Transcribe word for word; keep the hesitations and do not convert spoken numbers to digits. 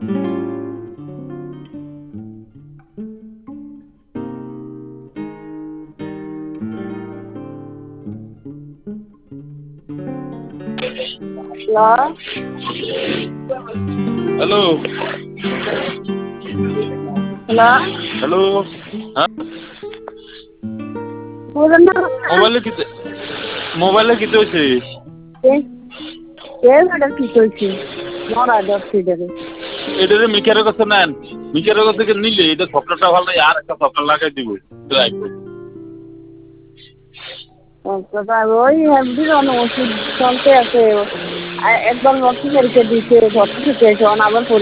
Hello hello hello হ্যাঁ বলুন না মোবাইলে কি মোবাইলে কি হয়েছে? এটা কি চলছে মরা যাচ্ছে এটাকে এটা যে মিকারের কাছে নেন, মিকারের কাছ থেকে নিলে এটা সফটওয়্যারটা ভালো নাই, আর একটা সফটওয়্যার লাগাই দিব। ওই এমডির ওষুধ চলতে আছে, একবার ভর্তি পরীক্ষা দিচ্ছে ভর্তি থেকে আবার